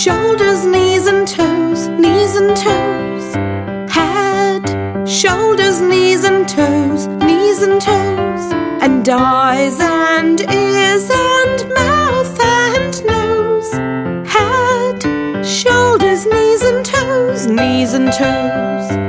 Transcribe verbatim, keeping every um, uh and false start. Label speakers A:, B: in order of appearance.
A: shoulders, knees and toes, knees and toes. Head, shoulders, knees and toes, knees and toes. And eyes and ears and mouth and nose. Head, shoulders, knees and toes, knees and toes.